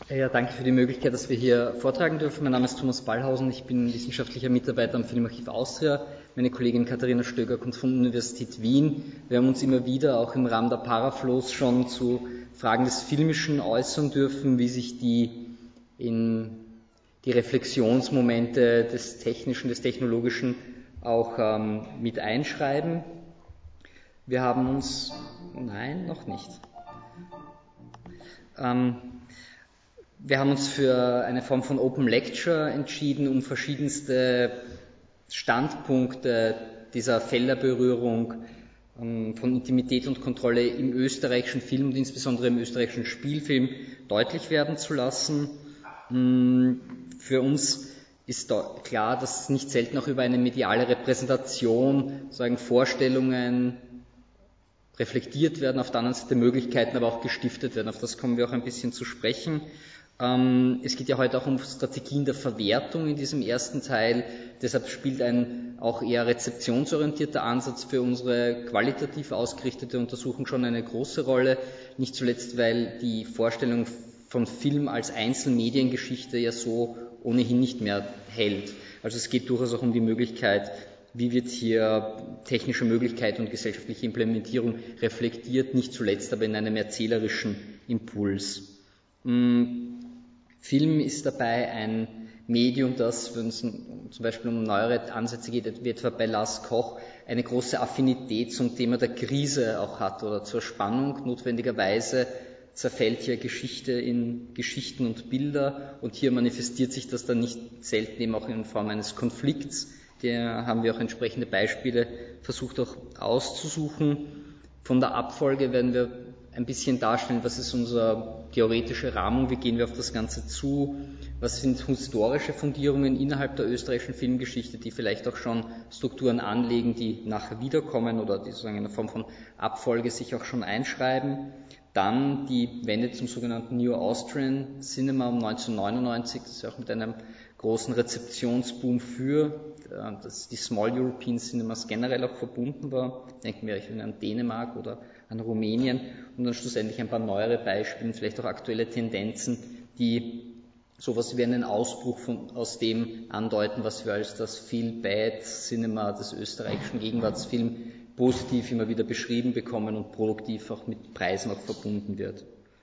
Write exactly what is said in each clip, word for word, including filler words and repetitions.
Ja, danke für die Möglichkeit, dass wir hier vortragen dürfen. Mein Name ist Thomas Ballhausen, ich bin wissenschaftlicher Mitarbeiter am Filmarchiv Austria. Meine Kollegin Katharina Stöger kommt von der Universität Wien. Wir haben uns immer wieder auch im Rahmen der Paraflows schon zu Fragen des Filmischen äußern dürfen, wie sich die in die Reflexionsmomente des Technischen, des Technologischen auch ähm, mit einschreiben. Wir haben uns, nein, noch nicht. Ähm, Wir haben uns für eine Form von Open Lecture entschieden, um verschiedenste Standpunkte dieser Felderberührung ähm, von Intimität und Kontrolle im österreichischen Film und insbesondere im österreichischen Spielfilm deutlich werden zu lassen. Ähm, für uns ist da klar, dass nicht selten auch über eine mediale Repräsentation, sozusagen Vorstellungen reflektiert werden, auf der anderen Seite Möglichkeiten aber auch gestiftet werden. Auf das kommen wir auch ein bisschen zu sprechen. Es geht ja heute auch um Strategien der Verwertung in diesem ersten Teil. Deshalb spielt ein auch eher rezeptionsorientierter Ansatz für unsere qualitativ ausgerichtete Untersuchung schon eine große Rolle. Nicht zuletzt, weil die Vorstellung von Film als Einzelmediengeschichte ja so ohnehin nicht mehr hält. Also es geht durchaus auch um die Möglichkeit, wie wird hier technische Möglichkeit und gesellschaftliche Implementierung reflektiert, nicht zuletzt aber in einem erzählerischen Impuls. Film ist dabei ein Medium, das, wenn es zum Beispiel um neuere Ansätze geht, wie etwa bei Lars Koch, eine große Affinität zum Thema der Krise auch hat oder zur Spannung. Notwendigerweise zerfällt hier Geschichte in Geschichten und Bilder und hier manifestiert sich das dann nicht selten eben auch in Form eines Konflikts. Da haben wir auch entsprechende Beispiele versucht auch auszusuchen. Von der Abfolge werden wir ein bisschen darstellen, was ist unsere theoretische Rahmung, wie gehen wir auf das Ganze zu, was sind historische Fundierungen innerhalb der österreichischen Filmgeschichte, die vielleicht auch schon Strukturen anlegen, die nachher wiederkommen oder die sozusagen in einer Form von Abfolge sich auch schon einschreiben. Dann die Wende zum sogenannten New Austrian Cinema um neunzehnhundertneunundneunzig, das ist ja auch mit einem großen Rezeptionsboom für, dass die Small European Cinemas generell auch verbunden war. Denken wir an Dänemark oder an Rumänien und dann schlussendlich ein paar neuere Beispiele, vielleicht auch aktuelle Tendenzen, die sowas wie einen Ausbruch von, aus dem andeuten, was wir als das Feel-Bad-Cinema des österreichischen Gegenwartsfilms positiv immer wieder beschrieben bekommen und produktiv auch mit Preisen auch verbunden wird.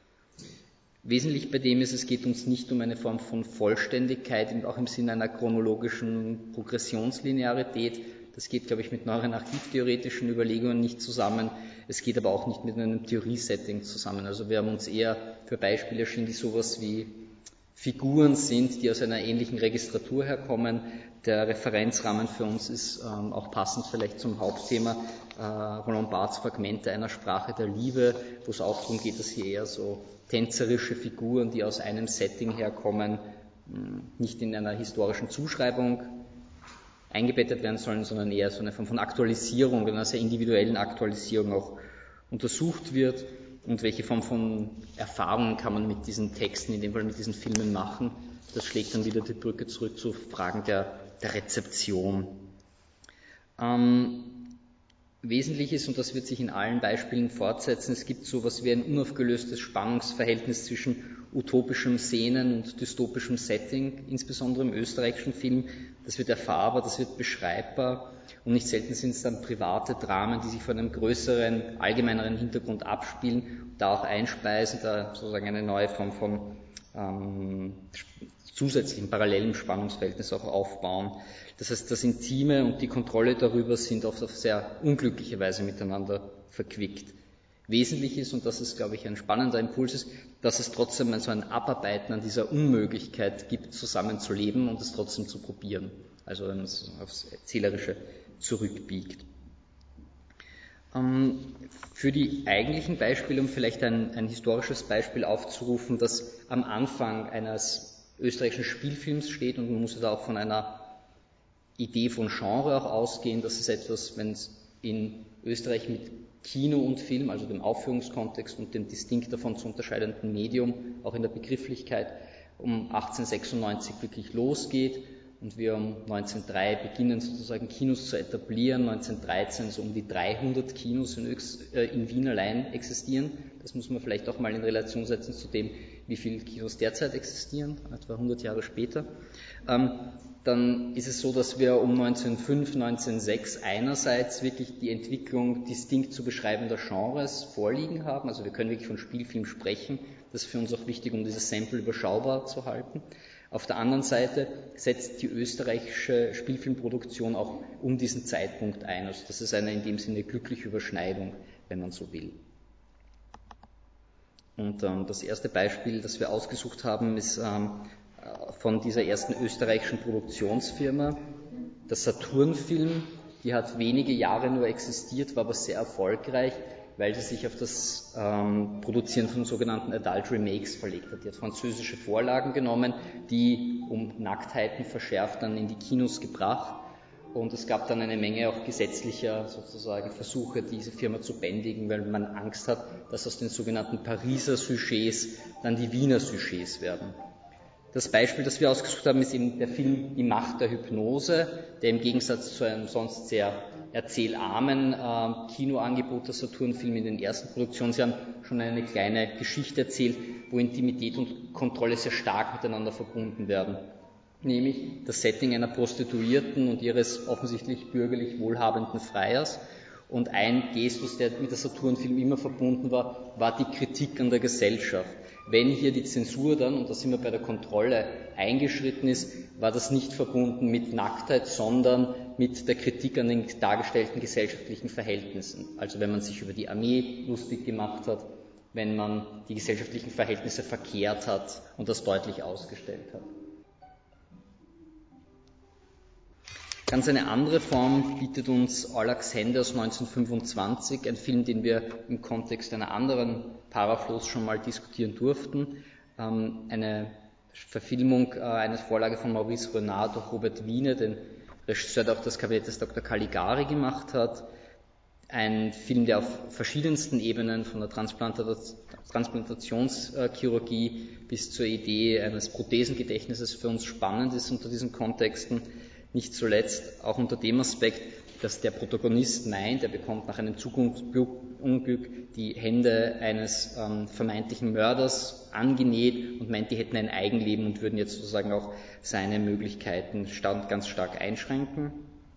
Wesentlich bei dem ist, es geht uns nicht um eine Form von Vollständigkeit, auch im Sinne einer chronologischen Progressionslinearität. Das geht, glaube ich, mit neueren archivtheoretischen Überlegungen nicht zusammen. Es geht aber auch nicht mit einem Theoriesetting zusammen. Also wir haben uns eher für Beispiele erschienen, die sowas wie Figuren sind, die aus einer ähnlichen Registratur herkommen. Der Referenzrahmen für uns ist ähm, auch passend vielleicht zum Hauptthema äh, Roland Barths Fragmente einer Sprache der Liebe, wo es auch darum geht, dass hier eher so tänzerische Figuren, die aus einem Setting herkommen, nicht in einer historischen Zuschreibung eingebettet werden sollen, sondern eher so eine Form von Aktualisierung, einer sehr individuellen Aktualisierung auch untersucht wird und welche Form von Erfahrungen kann man mit diesen Texten, in dem Fall mit diesen Filmen machen. Das schlägt dann wieder die Brücke zurück zu Fragen der, der Rezeption. Ähm, Wesentlich ist, und das wird sich in allen Beispielen fortsetzen, es gibt so etwas wie ein unaufgelöstes Spannungsverhältnis zwischen utopischem Szenen und dystopischem Setting, insbesondere im österreichischen Film. Das wird erfahrbar, das wird beschreibbar und nicht selten sind es dann private Dramen, die sich vor einem größeren, allgemeineren Hintergrund abspielen und da auch einspeisen, da sozusagen eine neue Form von ähm, zusätzlichen parallelen Spannungsverhältnis auch aufbauen. Das heißt, das Intime und die Kontrolle darüber sind oft auf sehr unglückliche Weise miteinander verquickt. Wesentlich ist, und das ist, glaube ich, ein spannender Impuls ist, dass es trotzdem so ein Abarbeiten an dieser Unmöglichkeit gibt, zusammen zu leben und es trotzdem zu probieren. Also wenn man es aufs Erzählerische zurückbiegt. Ähm, für die eigentlichen Beispiele, um vielleicht ein, ein historisches Beispiel aufzurufen, das am Anfang eines österreichischen Spielfilms steht, und man muss da auch von einer Idee von Genre auch ausgehen. Das ist etwas, wenn es in Österreich mit Kino und Film, also dem Aufführungskontext und dem distinkt davon zu unterscheidenden Medium, auch in der Begrifflichkeit, um achtzehnhundertsechsundneunzig wirklich losgeht. und wir um neunzehnhundertdrei beginnen sozusagen Kinos zu etablieren, neunzehnhundertdreizehn so um die dreihundert Kinos in, Öx, äh, in Wien allein existieren. Das muss man vielleicht auch mal in Relation setzen zu dem, wie viele Kinos derzeit existieren, etwa hundert Jahre später. Ähm, dann ist es so, dass wir um neunzehnhundertfünf, neunzehnhundertsechs einerseits wirklich die Entwicklung distinkt zu beschreibender Genres vorliegen haben, also wir können wirklich von Spielfilm sprechen, das ist für uns auch wichtig, um dieses Sample überschaubar zu halten. Auf der anderen Seite setzt die österreichische Spielfilmproduktion auch um diesen Zeitpunkt ein, also das ist eine in dem Sinne glückliche Überschneidung, wenn man so will. Und ähm, das erste Beispiel, das wir ausgesucht haben, ist ähm, von dieser ersten österreichischen Produktionsfirma, der Saturn-Film. Die hat wenige Jahre nur existiert, war aber sehr erfolgreich, weil sie sich auf das ähm, Produzieren von sogenannten Adult Remakes verlegt hat. Die hat französische Vorlagen genommen, die um Nacktheiten verschärft dann in die Kinos gebracht. Und es gab dann eine Menge auch gesetzlicher sozusagen Versuche, diese Firma zu bändigen, weil man Angst hat, dass aus den sogenannten Pariser Sujets dann die Wiener Sujets werden. Das Beispiel, das wir ausgesucht haben, ist eben der Film Die Macht der Hypnose, der im Gegensatz zu einem sonst sehr erzählarmen äh, Kinoangebot der Saturn-Film in den ersten Produktionsjahren schon eine kleine Geschichte erzählt, wo Intimität und Kontrolle sehr stark miteinander verbunden werden. Nämlich das Setting einer Prostituierten und ihres offensichtlich bürgerlich wohlhabenden Freiers. Und ein Gestus, der mit der Saturn-Film immer verbunden war, war die Kritik an der Gesellschaft. Wenn hier die Zensur dann, und da sind wir bei der Kontrolle, eingeschritten ist, war das nicht verbunden mit Nacktheit, sondern mit der Kritik an den dargestellten gesellschaftlichen Verhältnissen. Also wenn man sich über die Armee lustig gemacht hat, wenn man die gesellschaftlichen Verhältnisse verkehrt hat und das deutlich ausgestellt hat. Ganz eine andere Form bietet uns All Sanders neunzehnhundertfünfundzwanzig, ein Film, den wir im Kontext einer anderen Paraflos schon mal diskutieren durften. Eine Verfilmung einer Vorlage von Maurice Renard durch Robert Wiene, den Regisseur, der auch das Kabinett des Doktor Caligari gemacht hat. Ein Film, der auf verschiedensten Ebenen, von der Transplantationschirurgie bis zur Idee eines Prothesengedächtnisses für uns spannend ist unter diesen Kontexten. Nicht zuletzt auch unter dem Aspekt, dass der Protagonist meint, er bekommt nach einem Zugunglück die Hände eines ähm, vermeintlichen Mörders angenäht und meint, die hätten ein Eigenleben und würden jetzt sozusagen auch seine Möglichkeiten stand, ganz stark einschränken.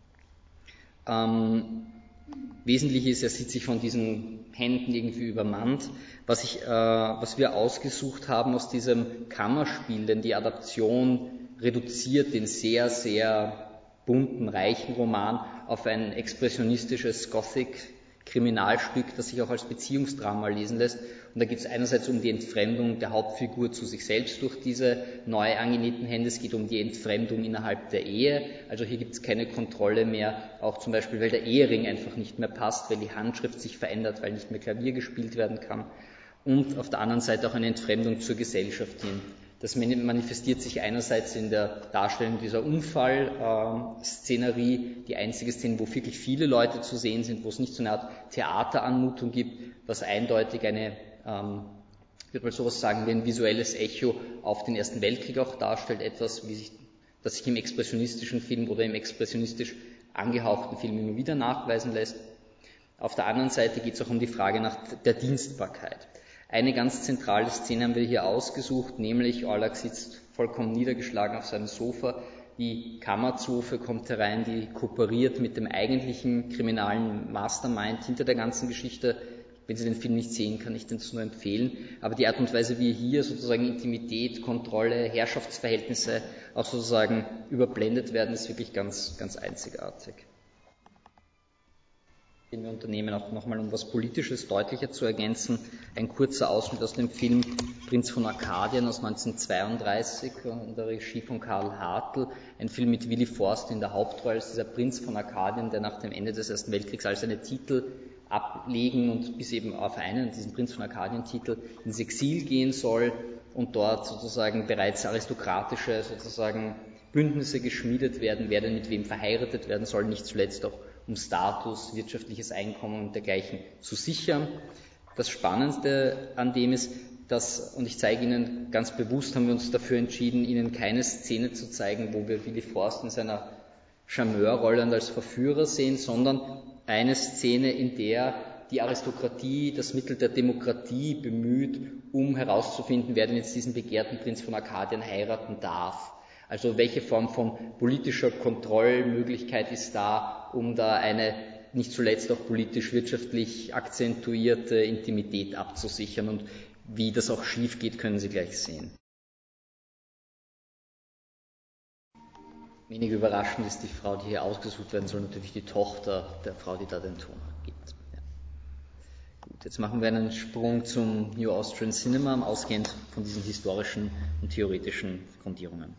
Ähm, wesentlich ist, er sieht sich von diesen Händen irgendwie übermannt. Was, ich, äh, was wir ausgesucht haben aus diesem Kammerspiel, denn die Adaption reduziert den sehr, sehr bunten, reichen Roman auf ein expressionistisches Gothic-Kriminalstück, das sich auch als Beziehungsdrama lesen lässt. Und da geht es einerseits um die Entfremdung der Hauptfigur zu sich selbst durch diese neu angenähten Hände. Es geht um die Entfremdung innerhalb der Ehe. Also hier gibt es keine Kontrolle mehr, auch zum Beispiel, weil der Ehering einfach nicht mehr passt, weil die Handschrift sich verändert, weil nicht mehr Klavier gespielt werden kann. Und auf der anderen Seite auch eine Entfremdung zur Gesellschaft hin. Das manifestiert sich einerseits in der Darstellung dieser Unfall-Szenerie, die einzige Szene, wo wirklich viele Leute zu sehen sind, wo es nicht so eine Art Theateranmutung gibt, was eindeutig eine, ähm, ich würde mal sowas sagen, wie ein visuelles Echo auf den Ersten Weltkrieg auch darstellt, etwas, wie sich, das sich im expressionistischen Film oder im expressionistisch angehauchten Film immer wieder nachweisen lässt. Auf der anderen Seite geht es auch um die Frage nach der Dienstbarkeit. Eine ganz zentrale Szene haben wir hier ausgesucht, nämlich Orlak sitzt vollkommen niedergeschlagen auf seinem Sofa. Die Kammerzofe kommt herein, die kooperiert mit dem eigentlichen kriminalen Mastermind hinter der ganzen Geschichte. Wenn Sie den Film nicht sehen, kann ich den nur empfehlen. Aber die Art und Weise, wie hier sozusagen Intimität, Kontrolle, Herrschaftsverhältnisse auch sozusagen überblendet werden, ist wirklich ganz, ganz einzigartig. Den wir unternehmen, auch nochmal um was Politisches deutlicher zu ergänzen. Ein kurzer Ausschnitt aus dem Film Prinz von Arkadien aus neunzehnhundertzweiunddreißig in der Regie von Karl Hartl. Ein Film mit Willi Forst in der Hauptrolle als dieser Prinz von Arkadien, der nach dem Ende des Ersten Weltkriegs all seine Titel ablegen und bis eben auf einen, diesen Prinz von Arkadien-Titel, ins Exil gehen soll und dort sozusagen bereits aristokratische sozusagen Bündnisse geschmiedet werden, wer denn mit wem verheiratet werden soll, nicht zuletzt auch um Status, wirtschaftliches Einkommen und dergleichen zu sichern. Das Spannendste an dem ist, dass, und ich zeige Ihnen ganz bewusst, haben wir uns dafür entschieden, Ihnen keine Szene zu zeigen, wo wir Willi Forst in seiner Charmeurrolle und als Verführer sehen, sondern eine Szene, in der die Aristokratie das Mittel der Demokratie bemüht, um herauszufinden, wer denn jetzt diesen begehrten Prinz von Arkadien heiraten darf. Also welche Form von politischer Kontrollmöglichkeit ist da, um da eine nicht zuletzt auch politisch-wirtschaftlich akzentuierte Intimität abzusichern, und wie das auch schief geht, können Sie gleich sehen. Wenig überraschend ist die Frau, die hier ausgesucht werden soll, natürlich die Tochter der Frau, die da den Ton gibt. Ja. Gut, jetzt machen wir einen Sprung zum New Austrian Cinema, ausgehend von diesen historischen und theoretischen Grundierungen.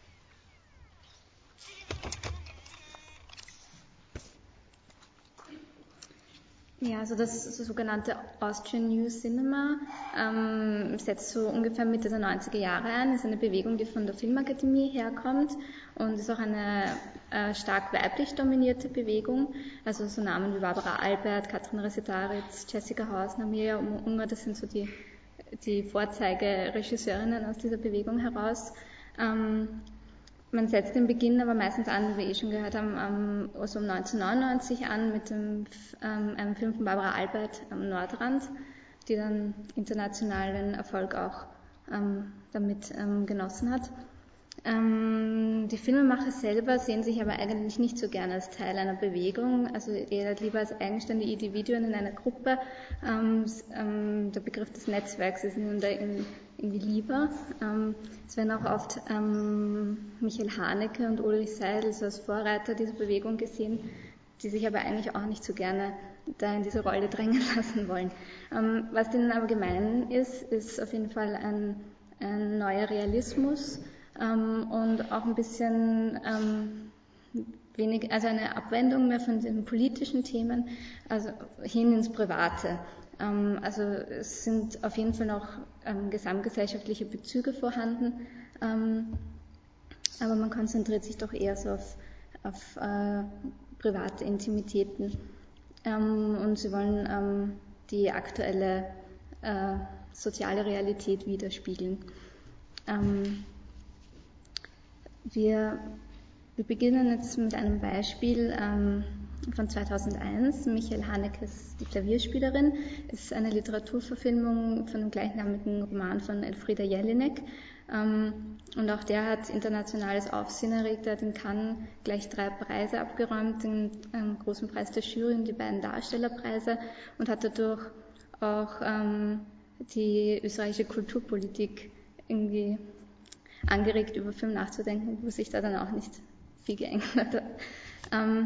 Ja, also das, das sogenannte Austrian New Cinema ähm, setzt so ungefähr Mitte der neunziger Jahre ein. Ist eine Bewegung, die von der Filmakademie herkommt und ist auch eine äh, stark weiblich dominierte Bewegung. Also so Namen wie Barbara Albert, Katrin Resetaritz, Jessica Hausner, Mirjam Unger, das sind so die, die Vorzeigeregisseurinnen aus dieser Bewegung heraus. Ähm, Man setzt den Beginn aber meistens an, wie wir eh schon gehört haben, also um neunzehnhundertneunundneunzig an mit dem, ähm, einem Film von Barbara Albert am Nordrand, die dann internationalen Erfolg auch ähm, damit ähm, genossen hat. Ähm, die Filmemacher selber sehen sich aber eigentlich nicht so gerne als Teil einer Bewegung, also eher lieber als eigenständige Individuen in einer Gruppe. Ähm, ähm, der Begriff des Netzwerks ist ihnen da irgendwie, irgendwie lieber. Ähm, es werden auch oft ähm, Michael Haneke und Ulrich Seidel so als Vorreiter dieser Bewegung gesehen, die sich aber eigentlich auch nicht so gerne da in diese Rolle drängen lassen wollen. Ähm, was denen aber gemein ist, ist auf jeden Fall ein, ein neuer Realismus, Ähm, und auch ein bisschen ähm, wenig, also eine Abwendung mehr von den politischen Themen, also hin ins Private. Ähm, also es sind auf jeden Fall noch ähm, gesamtgesellschaftliche Bezüge vorhanden, ähm, aber man konzentriert sich doch eher so auf, auf äh, private Intimitäten. Ähm, und sie wollen ähm, die aktuelle äh, soziale Realität widerspiegeln. Ähm, Wir, wir beginnen jetzt mit einem Beispiel ähm, von zweitausendeins. Michael Hanekes Die Klavierspielerin ist eine Literaturverfilmung von dem gleichnamigen Roman von Elfriede Jelinek. Ähm, und auch der hat internationales Aufsehen erregt. Er hat in Cannes gleich drei Preise abgeräumt, den ähm, großen Preis der Jury und die beiden Darstellerpreise, und hat dadurch auch ähm, die österreichische Kulturpolitik irgendwie angeregt, über Film nachzudenken, wo sich da dann auch nicht viel geändert hat. Ähm,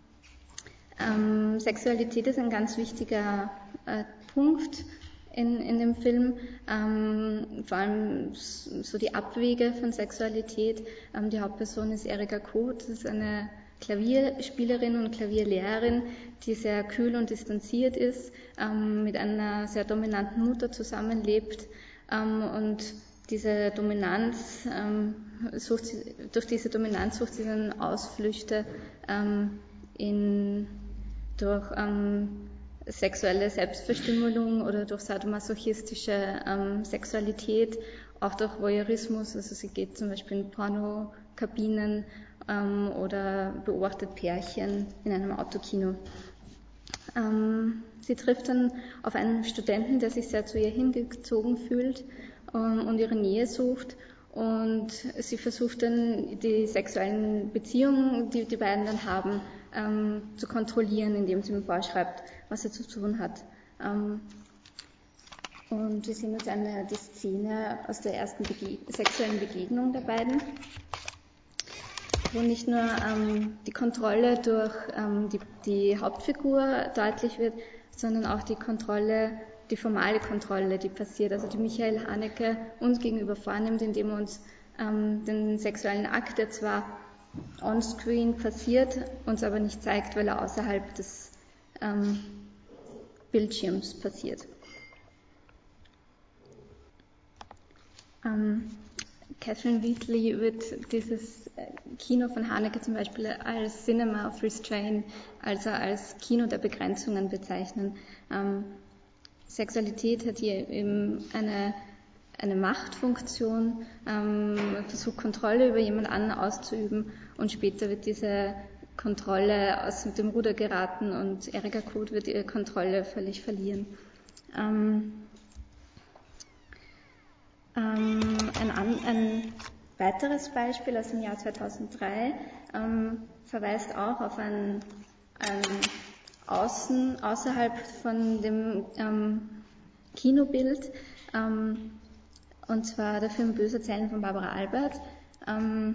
ähm, Sexualität ist ein ganz wichtiger äh, Punkt in, in dem Film, ähm, vor allem so die Abwege von Sexualität. Ähm, die Hauptperson ist Erika Koth, das ist eine Klavierspielerin und Klavierlehrerin, die sehr kühl und distanziert ist, ähm, mit einer sehr dominanten Mutter zusammenlebt ähm, und diese Dominanz, ähm, sucht sie, durch diese Dominanz sucht sie dann Ausflüchte ähm, in, durch ähm, sexuelle Selbstverstümmelung oder durch sadomasochistische ähm, Sexualität, auch durch Voyeurismus. Also sie geht zum Beispiel in Pornokabinen ähm, oder beobachtet Pärchen in einem Autokino. Ähm, sie trifft dann auf einen Studenten, der sich sehr zu ihr hingezogen fühlt und ihre Nähe sucht, und sie versucht dann die sexuellen Beziehungen, die die beiden dann haben, ähm, zu kontrollieren, indem sie ihm vorschreibt, was er zu tun hat. Ähm, und wir sehen jetzt eine, die Szene aus der ersten Bege- sexuellen Begegnung der beiden, wo nicht nur ähm, die Kontrolle durch ähm, die, die Hauptfigur deutlich wird, sondern auch die Kontrolle, die formale Kontrolle, die passiert, also die Michael Haneke uns gegenüber vornimmt, indem er uns ähm, den sexuellen Akt, der zwar on-screen passiert, uns aber nicht zeigt, weil er außerhalb des ähm, Bildschirms passiert. Ähm, Catherine Wheatley wird dieses Kino von Haneke zum Beispiel als Cinema of Restraint, also als Kino der Begrenzungen bezeichnen. Ähm, Sexualität hat hier eben eine eine Machtfunktion, ähm, versucht Kontrolle über jemand anderen auszuüben und später wird diese Kontrolle aus dem Ruder geraten und Erika Koth wird ihre Kontrolle völlig verlieren. Ähm, ähm, ein, ein weiteres Beispiel aus dem Jahr zweitausenddrei ähm, verweist auch auf ein, ein Außen, außerhalb von dem ähm, Kinobild, ähm, und zwar der Film Böse Zellen von Barbara Albert. Ähm,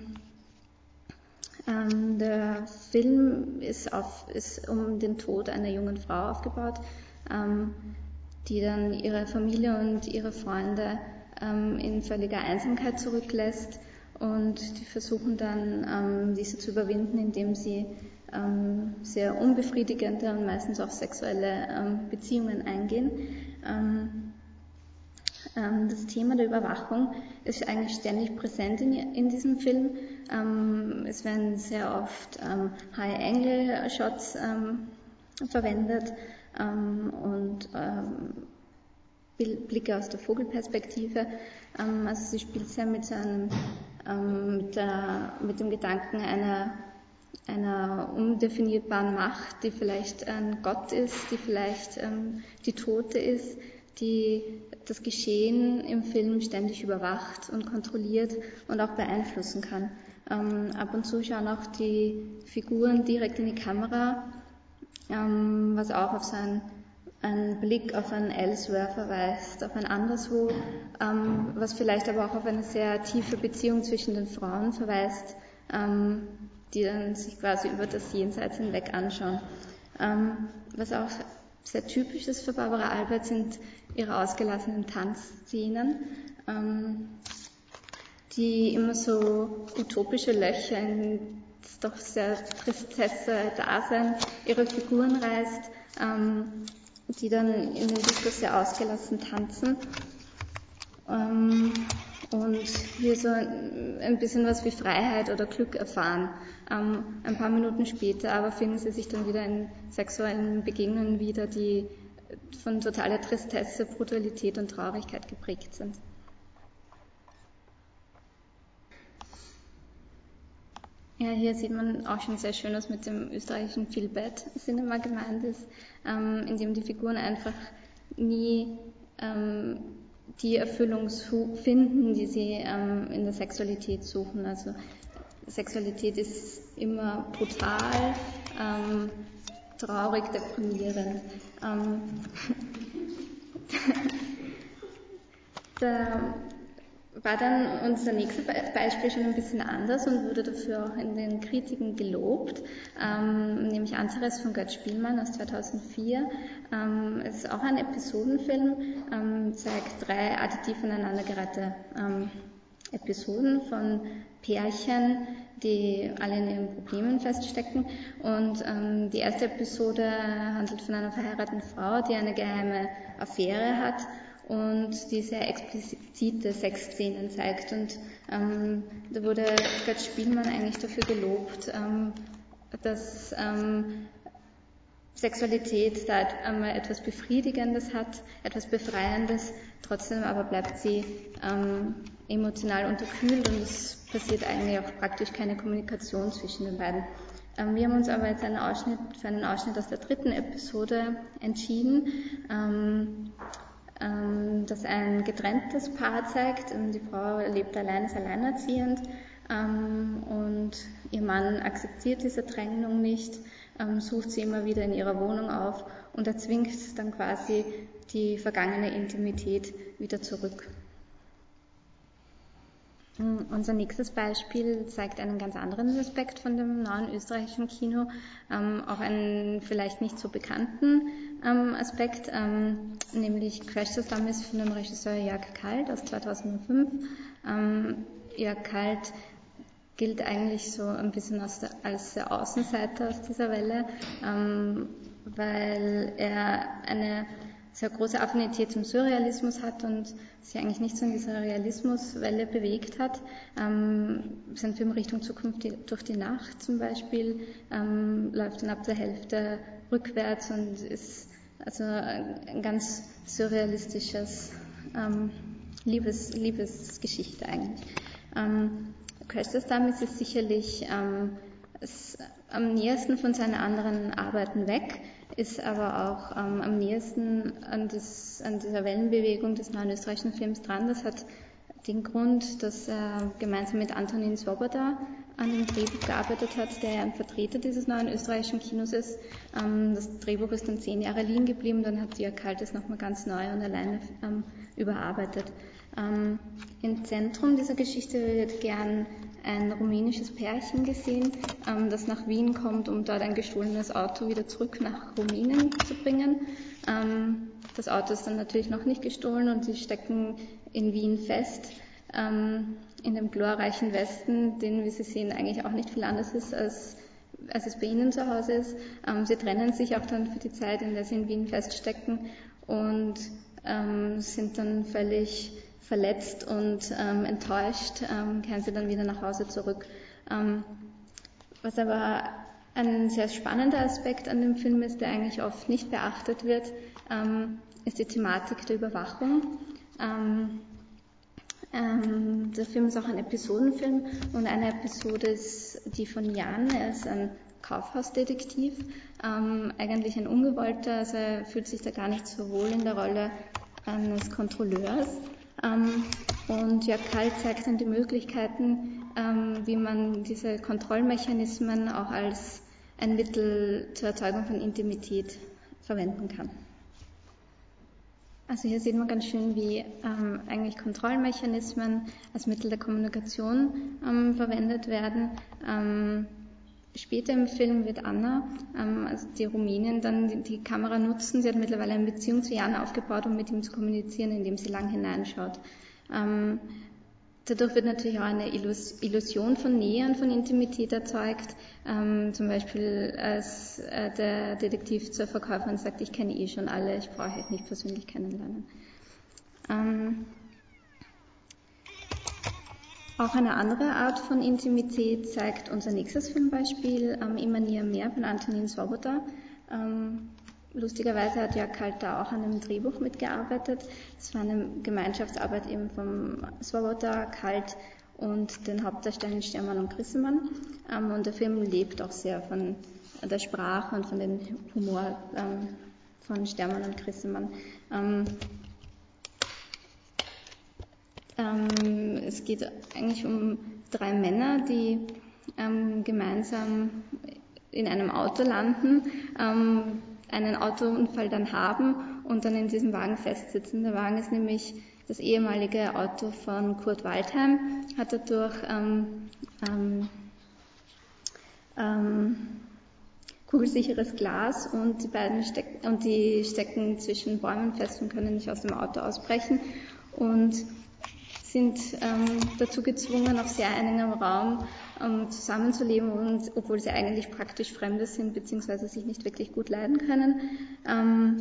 ähm, der Film ist, auf, ist um den Tod einer jungen Frau aufgebaut, ähm, die dann ihre Familie und ihre Freunde ähm, in völliger Einsamkeit zurücklässt und die versuchen dann, ähm, diese zu überwinden, indem sie ähm, sehr unbefriedigende und meistens auch sexuelle ähm, Beziehungen eingehen. Ähm, ähm, das Thema der Überwachung ist eigentlich ständig präsent in, in diesem Film. Ähm, es werden sehr oft ähm, High-Angle-Shots ähm, verwendet ähm, und ähm, Blicke aus der Vogelperspektive. Ähm, also sie spielt sehr mit, so einem, ähm, mit, der, mit dem Gedanken einer, einer undefinierbaren Macht, die vielleicht ein Gott ist, die vielleicht ähm, die Tote ist, die das Geschehen im Film ständig überwacht und kontrolliert und auch beeinflussen kann. Ähm, ab und zu schauen auch die Figuren direkt in die Kamera, ähm, was auch auf so ein ein Blick auf ein Elsewhere verweist, auf ein Anderswo, ähm, was vielleicht aber auch auf eine sehr tiefe Beziehung zwischen den Frauen verweist, ähm, die dann sich quasi über das Jenseits hinweg anschauen. Ähm, was auch sehr typisch ist für Barbara Albert, sind ihre ausgelassenen Tanzszenen, ähm, die immer so utopische Löcher in das doch sehr tristesse Dasein ihrer Figuren reißt, ähm, die dann in den Diskurs sehr ausgelassen tanzen ähm, und hier so ein bisschen was wie Freiheit oder Glück erfahren. Ähm, ein paar Minuten später aber finden sie sich dann wieder in sexuellen Begegnungen wieder, die von totaler Tristesse, Brutalität und Traurigkeit geprägt sind. Ja, hier sieht man auch schon sehr schön, was mit dem österreichischen Feel Bad Cinema gemeint ist, ähm, in dem die Figuren einfach nie ähm, die Erfüllung finden, die sie ähm, in der Sexualität suchen. Also Sexualität ist immer brutal, ähm, traurig, deprimierend. Ähm, da war dann unser nächstes Beispiel schon ein bisschen anders und wurde dafür auch in den Kritiken gelobt, ähm, nämlich Antares von Gerd Spielmann aus zweitausendvier. Ähm, es ist auch ein Episodenfilm, ähm, zeigt drei additiv aneinandergereihte ähm, Episoden von Pärchen, die alle in ihren Problemen feststecken. Und ähm, die erste Episode handelt von einer verheirateten Frau, die eine geheime Affäre hat und die sehr explizite Sexszenen zeigt. Und ähm, da wurde Gerd Spielmann eigentlich dafür gelobt, ähm, dass ähm, Sexualität da einmal etwas Befriedigendes hat, etwas Befreiendes, trotzdem aber bleibt sie ähm, emotional unterkühlt und es passiert eigentlich auch praktisch keine Kommunikation zwischen den beiden. Ähm, wir haben uns aber jetzt einen Ausschnitt, für einen Ausschnitt aus der dritten Episode entschieden, ähm, ähm, das ein getrenntes Paar zeigt. Die Frau lebt allein, ist alleinerziehend ähm, und ihr Mann akzeptiert diese Trennung nicht, ähm, sucht sie immer wieder in ihrer Wohnung auf und erzwingt dann quasi die vergangene Intimität wieder zurück. Unser nächstes Beispiel zeigt einen ganz anderen Aspekt von dem neuen österreichischen Kino, ähm, auch einen vielleicht nicht so bekannten ähm, Aspekt, ähm, nämlich Crash Test Dummies von dem Regisseur Jörg Kalt aus zweitausendfünf. Ähm, Jörg Kalt gilt eigentlich so ein bisschen als der, als der Außenseiter aus dieser Welle, ähm, weil er eine sehr große Affinität zum Surrealismus hat und sich eigentlich nicht so in dieser Realismuswelle bewegt hat. Ähm, sein Film Richtung Zukunft die, durch die Nacht zum Beispiel ähm, läuft dann ab der Hälfte rückwärts und ist also ein, ein ganz surrealistisches ähm, Liebes, Liebesgeschichte eigentlich. Ähm, Crash Test Dummies ist sicherlich ähm, ist am nächsten von seinen anderen Arbeiten weg, ist aber auch ähm, am nächsten an, das, an dieser Wellenbewegung des neuen österreichischen Films dran. Das hat den Grund, dass er gemeinsam mit Antonin Svoboda an dem Drehbuch gearbeitet hat, der ja ein Vertreter dieses neuen österreichischen Kinos ist. Ähm, das Drehbuch ist dann zehn Jahre liegen geblieben, dann hat Jörg Kalt es nochmal ganz neu und alleine ähm, überarbeitet. Ähm, Im Zentrum dieser Geschichte wird gern ein rumänisches Pärchen gesehen, ähm, das nach Wien kommt, um dort ein gestohlenes Auto wieder zurück nach Rumänien zu bringen. Ähm, das Auto ist dann natürlich noch nicht gestohlen und sie stecken in Wien fest, ähm, in dem glorreichen Westen, den, wie Sie sehen, eigentlich auch nicht viel anders ist, als, als es bei Ihnen zu Hause ist. Ähm, sie trennen sich auch dann für die Zeit, in der sie in Wien feststecken und ähm, sind dann völlig verletzt und ähm, enttäuscht, ähm, kehren sie dann wieder nach Hause zurück. Ähm, was aber ein sehr spannender Aspekt an dem Film ist, der eigentlich oft nicht beachtet wird, ähm, ist die Thematik der Überwachung. Ähm, ähm, der Film ist auch ein Episodenfilm und eine Episode ist die von Jan. Er ist ein Kaufhausdetektiv, ähm, eigentlich ein Ungewollter, also er fühlt sich da gar nicht so wohl in der Rolle eines Kontrolleurs. Ähm, und Jörg Kalt zeigt dann die Möglichkeiten, ähm, wie man diese Kontrollmechanismen auch als ein Mittel zur Erzeugung von Intimität verwenden kann. Also hier sieht man ganz schön, wie ähm, eigentlich Kontrollmechanismen als Mittel der Kommunikation ähm, verwendet werden. Ähm, später im Film wird Anna, ähm, also die Rumänin, dann die, die Kamera nutzen. Sie hat mittlerweile eine Beziehung zu Jan aufgebaut, um mit ihm zu kommunizieren, indem sie lang hineinschaut. Ähm, Dadurch wird natürlich auch eine Illusion von Nähe und von Intimität erzeugt. Ähm, zum Beispiel als äh, der Detektiv zur Verkäuferin sagt, ich kenne eh schon alle, ich brauche euch nicht persönlich kennenlernen. Ähm, auch eine andere Art von Intimität zeigt unser nächstes Filmbeispiel, ähm, Immer näher mehr von Antonin Svoboda. Ähm, Lustigerweise hat Jörg Kalt da auch an einem Drehbuch mitgearbeitet. Es war eine Gemeinschaftsarbeit eben vom Svoboda, Kalt und den Hauptdarstellern Stermann und Grissemann. Ähm, und der Film lebt auch sehr von der Sprache und von dem Humor ähm, von Stermann und Grissemann. Ähm, ähm, es geht eigentlich um drei Männer, die ähm, gemeinsam in einem Auto landen, ähm, einen Autounfall dann haben und dann in diesem Wagen festsitzen. Der Wagen ist nämlich das ehemalige Auto von Kurt Waldheim, hat dadurch ähm, ähm, ähm, kugelsicheres Glas und die beiden steck und die stecken zwischen Bäumen fest und können nicht aus dem Auto ausbrechen und sind ähm, dazu gezwungen, auf sehr engem Raum ähm, zusammenzuleben, und, obwohl sie eigentlich praktisch Fremde sind, beziehungsweise sich nicht wirklich gut leiden können. Ähm,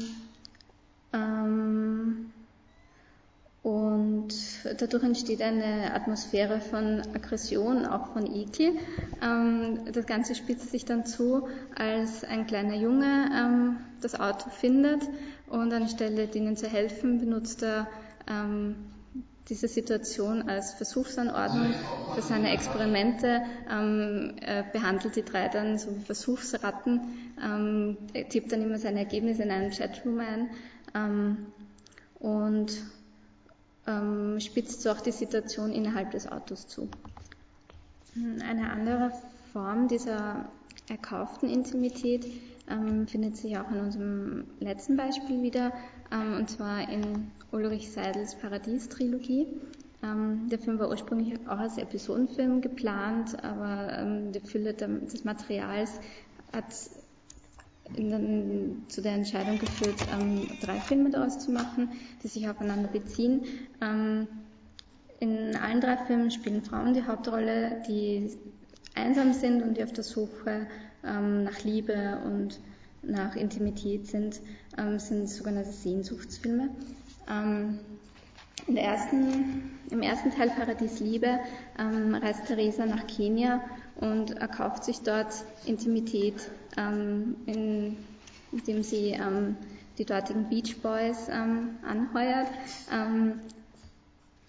ähm, und dadurch entsteht eine Atmosphäre von Aggression, auch von Ekel. Ähm, das Ganze spitzt sich dann zu, als ein kleiner Junge ähm, das Auto findet und anstelle denen zu helfen, benutzt er ähm, diese Situation als Versuchsanordnung für seine Experimente, ähm, er behandelt die drei dann so wie Versuchsratten, ähm, er tippt dann immer seine Ergebnisse in einen Chatroom ein ähm, und ähm, spitzt so auch die Situation innerhalb des Autos zu. Eine andere Form dieser erkauften Intimität ähm, findet sich auch in unserem letzten Beispiel wieder, ähm, und zwar in Ulrich Seidels Paradies-Trilogie. Ähm, der Film war ursprünglich auch als Episodenfilm geplant, aber ähm, die Fülle des Materials hat in den, zu der Entscheidung geführt, ähm, drei Filme daraus zu machen, die sich aufeinander beziehen. Ähm, in allen drei Filmen spielen Frauen die Hauptrolle, die einsam sind und die auf der Suche ähm, nach Liebe und nach Intimität sind, ähm, sind sogenannte Sehnsuchtsfilme. Ähm, in der ersten, Im ersten Teil Paradies Liebe ähm, reist Theresa nach Kenia und erkauft sich dort Intimität, ähm, in, indem sie ähm, die dortigen Beach Boys ähm, anheuert. Ähm,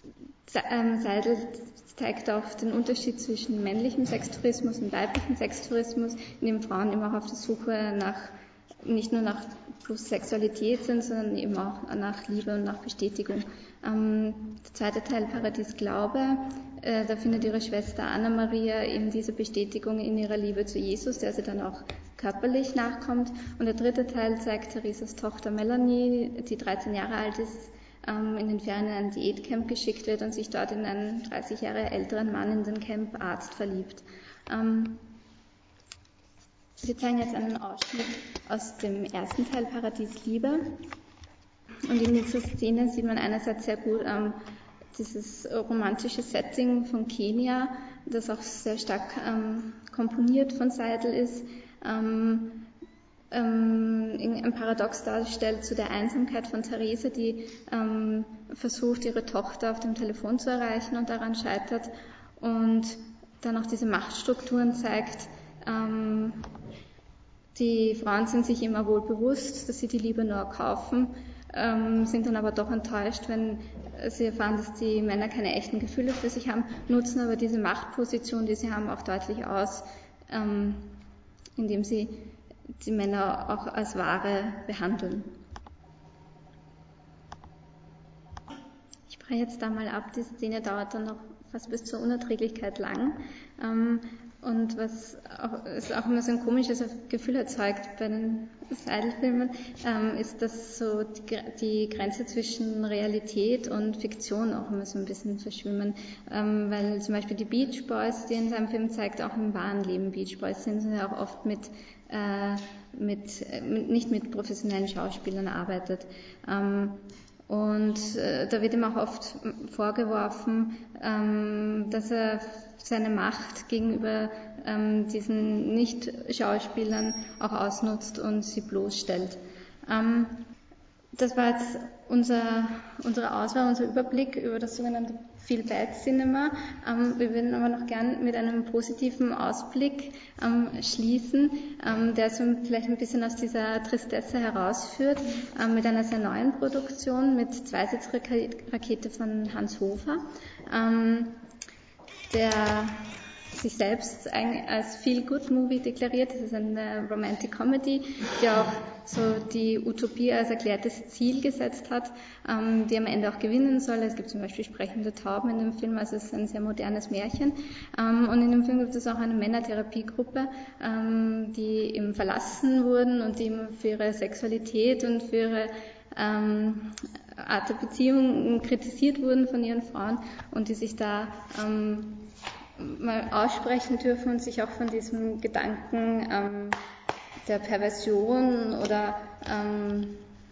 Seidel zeigt auch den Unterschied zwischen männlichem Sextourismus und weiblichem Sextourismus, in dem Frauen immer auch auf der Suche nach, nicht nur nach plus Sexualität sind, sondern eben auch nach Liebe und nach Bestätigung. Ähm, der zweite Teil, Paradies Glaube, äh, da findet ihre Schwester Anna-Maria eben diese Bestätigung in ihrer Liebe zu Jesus, der sie dann auch körperlich nachkommt. Und der dritte Teil zeigt Theresas Tochter Melanie, die dreizehn Jahre alt ist, in den Ferien in ein Diätcamp geschickt wird und sich dort in einen dreißig Jahre älteren Mann in den Camparzt verliebt. Ähm, wir zeigen jetzt einen Ausschnitt aus dem ersten Teil Paradies Liebe. Und in dieser Szene sieht man einerseits sehr gut ähm, dieses romantische Setting von Kenia, das auch sehr stark ähm, komponiert von Seidel ist. Ähm, ähm, ein Paradox darstellt zu der Einsamkeit von Therese, die ähm, versucht, ihre Tochter auf dem Telefon zu erreichen und daran scheitert, und dann auch diese Machtstrukturen zeigt. Ähm, die Frauen sind sich immer wohl bewusst, dass sie die Liebe nur kaufen, ähm, sind dann aber doch enttäuscht, wenn sie erfahren, dass die Männer keine echten Gefühle für sich haben, nutzen aber diese Machtposition, die sie haben, auch deutlich aus, ähm, indem sie die Männer auch als Ware behandeln. Ich breche jetzt da mal ab, die Szene dauert dann noch fast bis zur Unerträglichkeit lang. Ähm, und was auch, ist auch immer so ein komisches Gefühl erzeugt bei den Seidel-Filmen, ähm, ist, dass so die, die Grenze zwischen Realität und Fiktion auch immer so ein bisschen verschwimmen. Ähm, weil zum Beispiel die Beach Boys, die in seinem Film zeigt, auch im wahren Leben Beach Boys sind, sind ja auch oft mit Äh, mit, mit, nicht mit professionellen Schauspielern arbeitet. Ähm, und äh, da wird ihm auch oft vorgeworfen, ähm, dass er seine Macht gegenüber ähm, diesen Nicht-Schauspielern auch ausnutzt und sie bloßstellt. Ähm, das war jetzt unser, unsere Auswahl, unser Überblick über das sogenannte Feel Bad Cinema. Ähm, wir würden aber noch gern mit einem positiven Ausblick ähm, schließen, ähm, der so vielleicht ein bisschen aus dieser Tristesse herausführt, ähm, mit einer sehr neuen Produktion mit Zweisitzrakete von Hans Hofer, ähm, der sich selbst als Feel-Good-Movie deklariert. Das ist eine Romantic Comedy, die auch so die Utopie als erklärtes Ziel gesetzt hat, ähm, die am Ende auch gewinnen soll. Es gibt zum Beispiel sprechende Tauben in dem Film, also es ist ein sehr modernes Märchen. Ähm, und in dem Film gibt es auch eine Männertherapiegruppe, ähm, die eben verlassen wurden und die eben für ihre Sexualität und für ihre ähm, Art der Beziehung kritisiert wurden von ihren Frauen und die sich da ähm, mal aussprechen dürfen und sich auch von diesem Gedanken ähm, der Perversion oder ähm,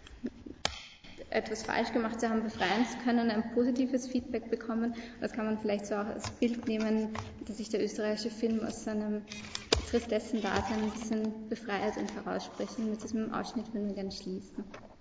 etwas falsch gemacht zu haben, befreien zu können, ein positives Feedback bekommen. Das kann man vielleicht so auch als Bild nehmen, dass sich der österreichische Film aus seinem Tristessendasein ein bisschen befreit und heraussprechen. Mit diesem Ausschnitt würden wir gerne schließen.